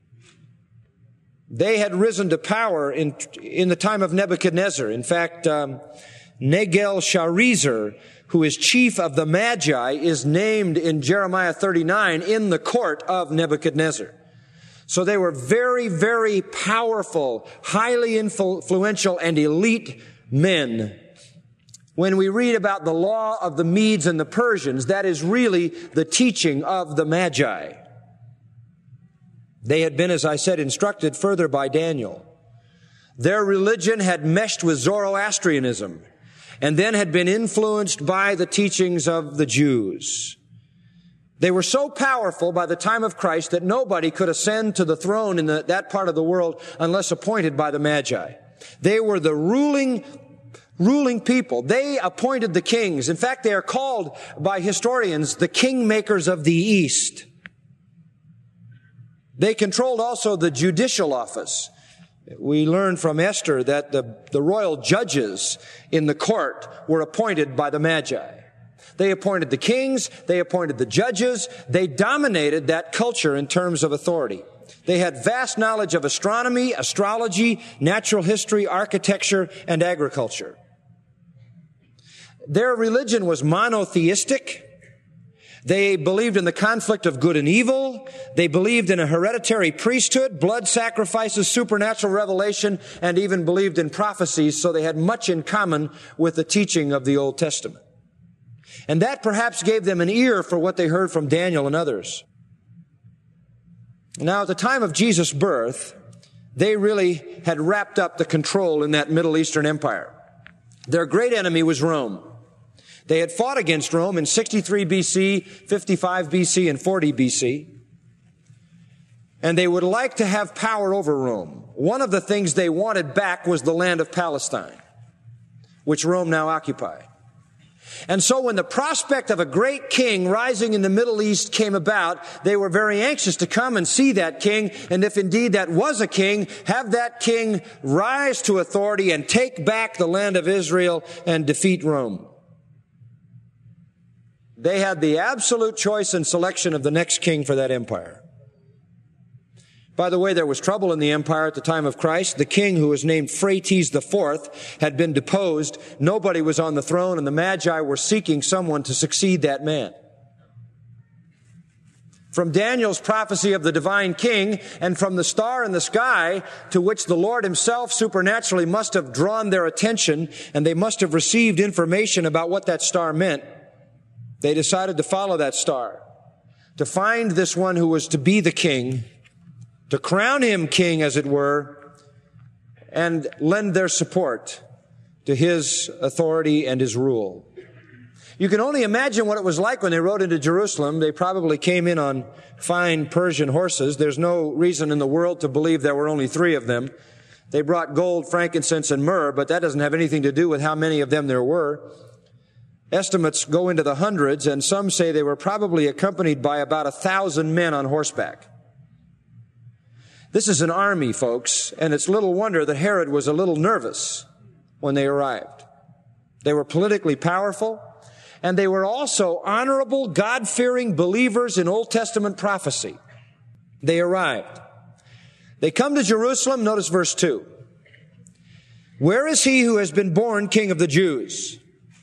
They had risen to power in the time of Nebuchadnezzar. In fact, Negal-Sharezer, who is chief of the Magi, is named in Jeremiah 39 in the court of Nebuchadnezzar. So they were very, very powerful, highly influential, and elite men. When we read about the law of the Medes and the Persians, that is really the teaching of the Magi. They had been, as I said, instructed further by Daniel. Their religion had meshed with Zoroastrianism and then had been influenced by the teachings of the Jews. They were so powerful by the time of Christ that nobody could ascend to the throne in that part of the world unless appointed by the Magi. They were the ruling people. They appointed the kings. In fact, they are called by historians the kingmakers of the East. They controlled also the judicial office. We learn from Esther that the royal judges in the court were appointed by the Magi. They appointed the kings, they appointed the judges, they dominated that culture in terms of authority. They had vast knowledge of astronomy, astrology, natural history, architecture, and agriculture. Their religion was monotheistic. They believed in the conflict of good and evil. They believed in a hereditary priesthood, blood sacrifices, supernatural revelation, and even believed in prophecies, so they had much in common with the teaching of the Old Testament. And that perhaps gave them an ear for what they heard from Daniel and others. Now, at the time of Jesus' birth, they really had wrapped up the control in that Middle Eastern empire. Their great enemy was Rome. They had fought against Rome in 63 BC, 55 BC, and 40 BC. And they would like to have power over Rome. One of the things they wanted back was the land of Palestine, which Rome now occupied. And so when the prospect of a great king rising in the Middle East came about, they were very anxious to come and see that king, and if indeed that was a king, have that king rise to authority and take back the land of Israel and defeat Rome. They had the absolute choice and selection of the next king for that empire. By the way, there was trouble in the empire at the time of Christ. The king, who was named Phraates IV, had been deposed. Nobody was on the throne, and the Magi were seeking someone to succeed that man. From Daniel's prophecy of the divine king, and from the star in the sky, to which the Lord himself supernaturally must have drawn their attention, and they must have received information about what that star meant, they decided to follow that star, to find this one who was to be the king, to crown him king, as it were, and lend their support to his authority and his rule. You can only imagine what it was like when they rode into Jerusalem. They probably came in on fine Persian horses. There's no reason in the world to believe there were only 3 of them. They brought gold, frankincense, and myrrh, but that doesn't have anything to do with how many of them there were. Estimates go into the hundreds, and some say they were probably accompanied by about 1,000 men on horseback. This is an army, folks, and it's little wonder that Herod was a little nervous when they arrived. They were politically powerful, and they were also honorable, God-fearing believers in Old Testament prophecy. They arrived. They come to Jerusalem. Notice verse 2. Where is he who has been born King of the Jews?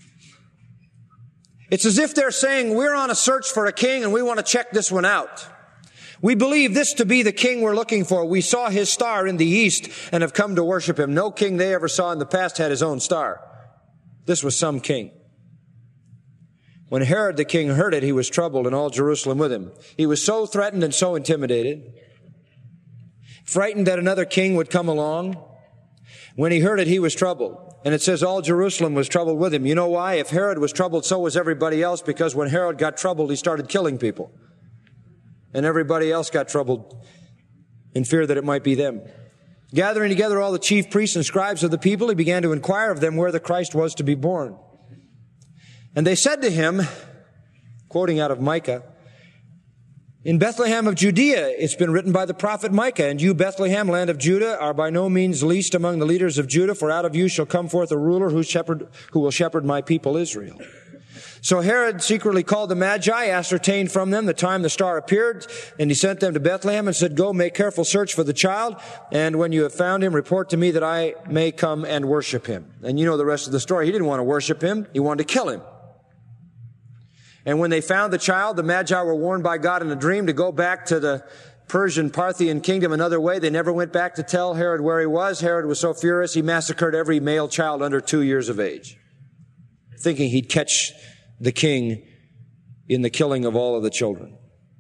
It's as if they're saying, we're on a search for a king and we want to check this one out. We believe this to be the king we're looking for. We saw his star in the east and have come to worship him. No king they ever saw in the past had his own star. This was some king. When Herod the king heard it, he was troubled, and all Jerusalem with him. He was so threatened and so intimidated, frightened that another king would come along. When he heard it, he was troubled. And it says all Jerusalem was troubled with him. You know why? If Herod was troubled, so was everybody else, because when Herod got troubled, he started killing people. And everybody else got troubled in fear that it might be them. Gathering together all the chief priests and scribes of the people, he began to inquire of them where the Christ was to be born. And they said to him, quoting out of Micah, in Bethlehem of Judea, it's been written by the prophet Micah, and you, Bethlehem, land of Judah, are by no means least among the leaders of Judah, for out of you shall come forth a ruler who will shepherd my people Israel. So Herod secretly called the Magi, ascertained from them the time the star appeared, and he sent them to Bethlehem and said, go, make careful search for the child, and when you have found him, report to me that I may come and worship him. And you know the rest of the story. He didn't want to worship him. He wanted to kill him. And when they found the child, the Magi were warned by God in a dream to go back to the Persian Parthian kingdom another way. They never went back to tell Herod where he was. Herod was so furious, he massacred every male child under 2 years of age, thinking he'd catch the king in the killing of all of the children.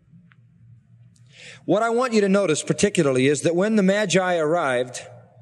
What I want you to notice particularly is that when the Magi arrived,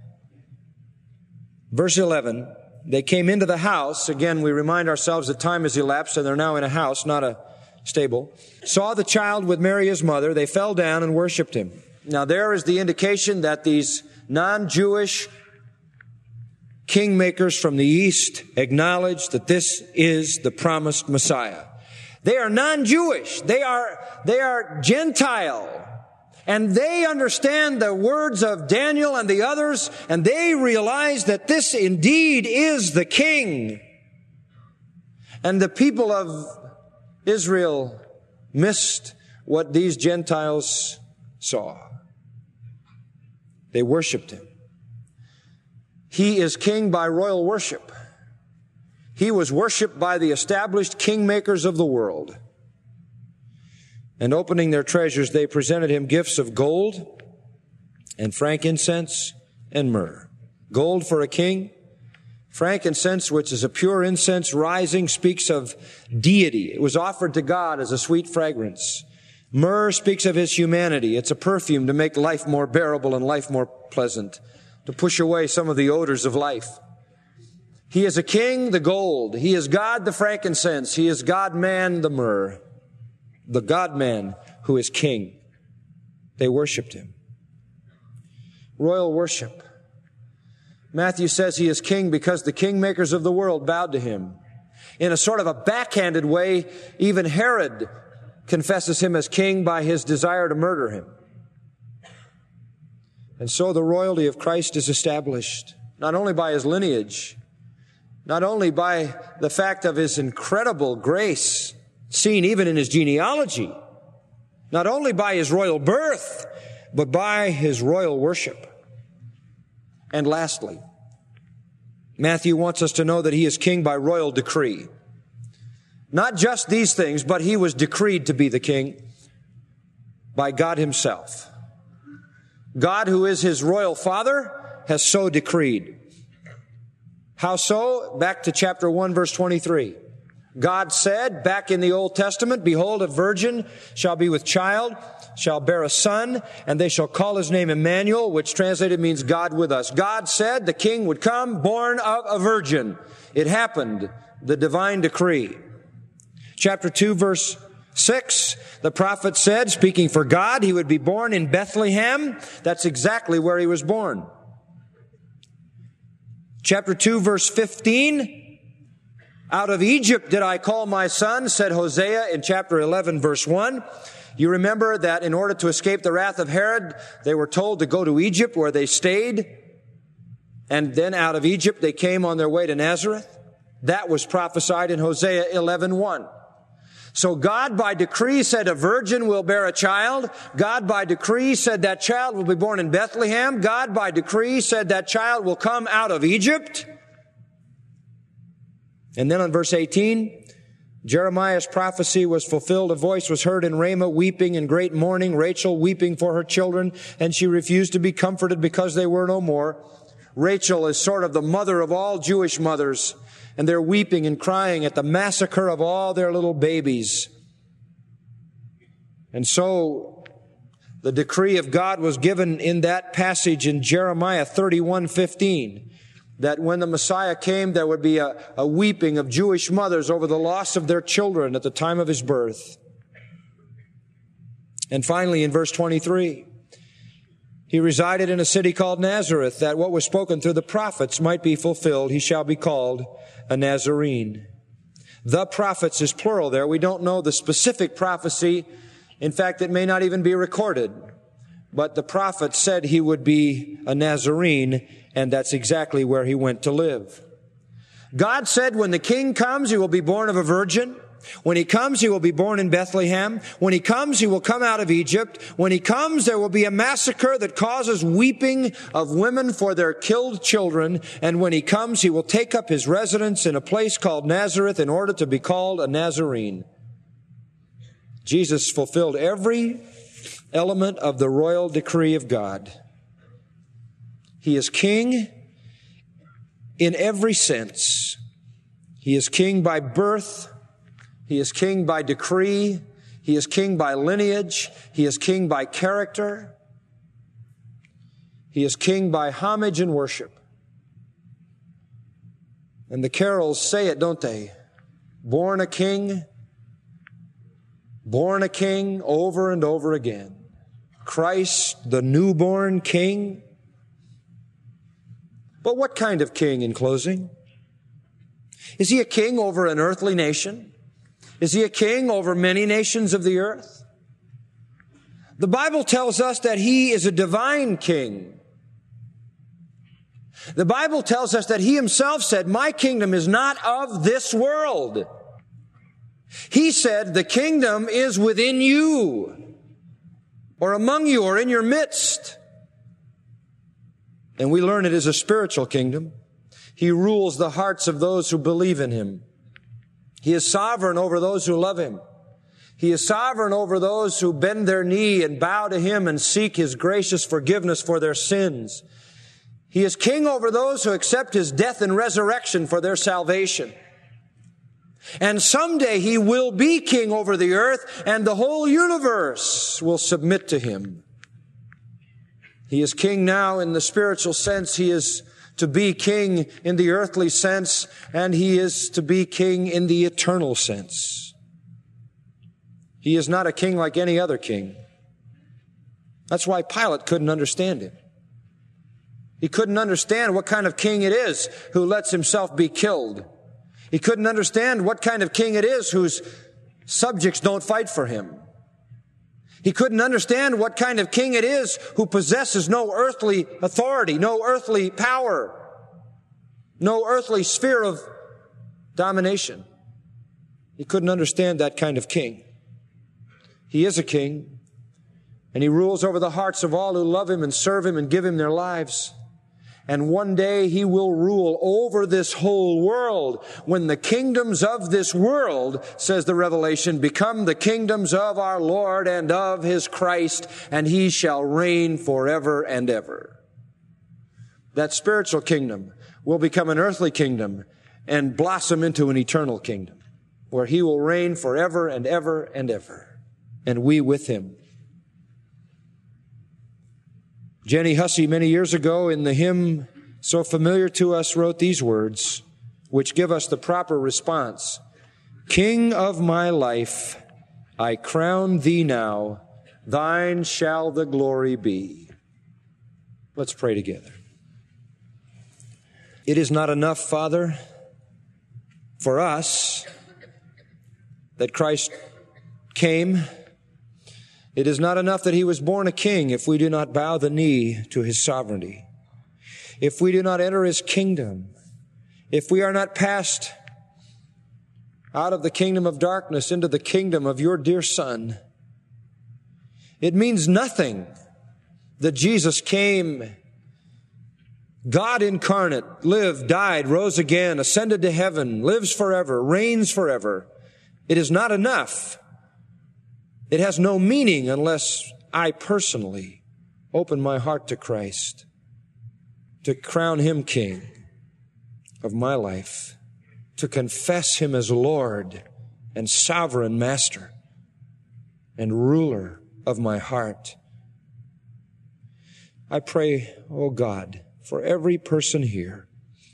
verse 11, they came into the house. Again, we remind ourselves that time has elapsed and they're now in a house, not a stable. Saw the child with Mary his mother. They fell down and worshiped him. Now there is the indication that these non-Jewish kingmakers from the east acknowledge that this is the promised Messiah. They are non-Jewish. They are Gentile. And they understand the words of Daniel and the others, and they realize that this indeed is the king. And the people of Israel missed what these Gentiles saw. They worshiped him. He is king by royal worship. He was worshiped by the established kingmakers of the world. And opening their treasures, they presented him gifts of gold and frankincense and myrrh. Gold for a king. Frankincense, which is a pure incense rising, speaks of deity. It was offered to God as a sweet fragrance. Myrrh speaks of his humanity. It's a perfume to make life more bearable and life more pleasant, to push away some of the odors of life. He is a king, the gold. He is God, the frankincense. He is God-man, the myrrh. The God-man who is king. They worshiped him. Royal worship. Matthew says he is king because the kingmakers of the world bowed to him. In a sort of a backhanded way, even Herod confesses him as king by his desire to murder him. And so the royalty of Christ is established, not only by his lineage, not only by the fact of his incredible grace, seen even in his genealogy, not only by his royal birth, but by his royal worship. And lastly, Matthew wants us to know that he is king by royal decree. Not just these things, but he was decreed to be the king by God himself. God, who is his royal father, has so decreed. How so? Back to chapter 1, verse 23. God said back in the Old Testament, "Behold, a virgin shall be with child, shall bear a son, and they shall call his name Emmanuel," which translated means God with us. God said the king would come born of a virgin. It happened, the divine decree. Chapter 2, verse 6, the prophet said, speaking for God, he would be born in Bethlehem. That's exactly where he was born. Chapter 2, verse 15, "Out of Egypt did I call my son," said Hosea in chapter 11, verse 1. You remember that in order to escape the wrath of Herod, they were told to go to Egypt, where they stayed. And then out of Egypt they came on their way to Nazareth. That was prophesied in Hosea 11:1. So God by decree said a virgin will bear a child. God by decree said that child will be born in Bethlehem. God by decree said that child will come out of Egypt. And then on verse 18, Jeremiah's prophecy was fulfilled. A voice was heard in Ramah, weeping in great mourning, Rachel weeping for her children, and she refused to be comforted because they were no more. Rachel is sort of the mother of all Jewish mothers, and they're weeping and crying at the massacre of all their little babies. And so the decree of God was given in that passage in Jeremiah 31:15. That when the Messiah came, there would be a weeping of Jewish mothers over the loss of their children at the time of his birth. And finally, in verse 23, he resided in a city called Nazareth, that what was spoken through the prophets might be fulfilled. He shall be called a Nazarene. The prophets is plural there. We don't know the specific prophecy. In fact, it may not even be recorded. But the prophet said he would be a Nazarene, and that's exactly where he went to live. God said when the king comes, he will be born of a virgin. When he comes, he will be born in Bethlehem. When he comes, he will come out of Egypt. When he comes, there will be a massacre that causes weeping of women for their killed children. And when he comes, he will take up his residence in a place called Nazareth in order to be called a Nazarene. Jesus fulfilled every element of the royal decree of God. He is king in every sense. He is king by birth. He is king by decree. He is king by lineage. He is king by character. He is king by homage and worship. And the carols say it, don't they? Born a king over and over again. Christ, the newborn king. But what kind of king, in closing? Is he a king over an earthly nation? Is he a king over many nations of the earth? The Bible tells us that He is a divine King. The Bible tells us that He Himself said, "My kingdom is not of this world." He said, "The kingdom is within you, or among you, or in your midst." And we learn it is a spiritual kingdom. He rules the hearts of those who believe in Him. He is sovereign over those who love Him. He is sovereign over those who bend their knee and bow to Him and seek His gracious forgiveness for their sins. He is king over those who accept His death and resurrection for their salvation. And someday He will be king over the earth, and the whole universe will submit to Him. He is king now in the spiritual sense. He is to be king in the earthly sense, and He is to be king in the eternal sense. He is not a king like any other king. That's why Pilate couldn't understand Him. He couldn't understand what kind of king it is who lets himself be killed. He couldn't understand what kind of king it is whose subjects don't fight for him. He couldn't understand what kind of king it is who possesses no earthly authority, no earthly power, no earthly sphere of domination. He couldn't understand that kind of king. He is a king, and He rules over the hearts of all who love Him and serve Him and give Him their lives. And one day He will rule over this whole world, when the kingdoms of this world, says the Revelation, become the kingdoms of our Lord and of His Christ, and He shall reign forever and ever. That spiritual kingdom will become an earthly kingdom and blossom into an eternal kingdom, where He will reign forever and ever and ever, and we with Him. Jenny Hussey, many years ago, in the hymn so familiar to us, wrote these words, which give us the proper response. "King of my life, I crown Thee now, Thine shall the glory be." Let's pray together. It is not enough, Father, for us that Christ came. It is not enough that He was born a king if we do not bow the knee to His sovereignty, if we do not enter His kingdom, if we are not passed out of the kingdom of darkness into the kingdom of Your dear Son. It means nothing that Jesus came, God incarnate, lived, died, rose again, ascended to heaven, lives forever, reigns forever. It is not enough. It has no meaning unless I personally open my heart to Christ, to crown Him King of my life, to confess Him as Lord and sovereign Master and ruler of my heart. I pray, oh God, for every person here,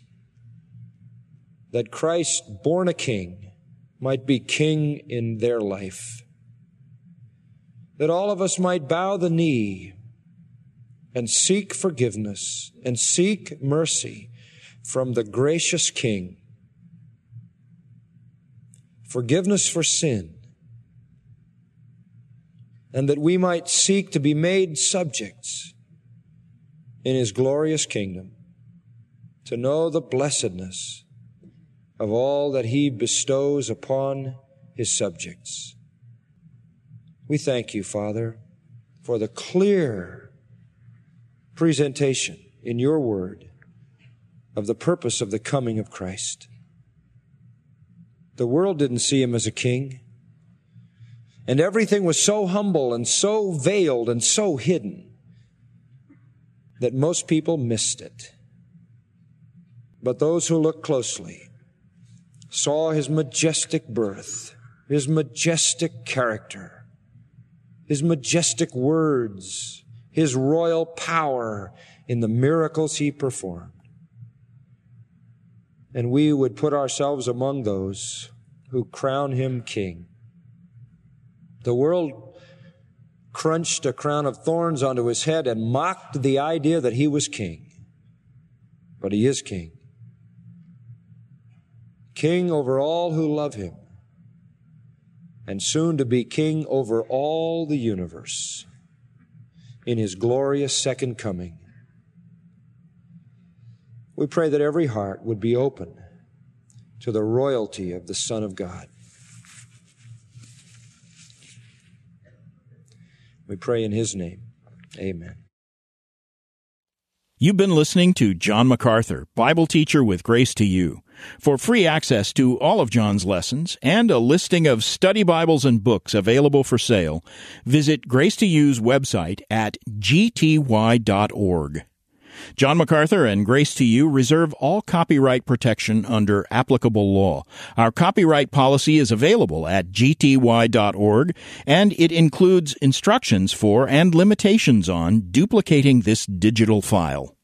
that Christ, born a king, might be king in their life. That all of us might bow the knee and seek forgiveness and seek mercy from the gracious King. Forgiveness for sin. And that we might seek to be made subjects in His glorious kingdom, to know the blessedness of all that He bestows upon His subjects. We thank You, Father, for the clear presentation in Your Word of the purpose of the coming of Christ. The world didn't see Him as a king, and everything was so humble and so veiled and so hidden that most people missed it. But those who looked closely saw His majestic birth, His majestic character, His majestic words, His royal power in the miracles He performed. And we would put ourselves among those who crown Him King. The world crunched a crown of thorns onto His head and mocked the idea that He was king. But He is King. King over all who love Him, and soon to be king over all the universe. in His glorious second coming. We pray that every heart would be open to the royalty of the Son of God. We pray in His name. Amen. You've been listening to John MacArthur, Bible teacher with Grace to You. For free access to all of John's lessons and a listing of study Bibles and books available for sale, visit Grace to You's website at gty.org. John MacArthur and Grace to You reserve all copyright protection under applicable law. Our copyright policy is available at gty.org, and it includes instructions for and limitations on duplicating this digital file.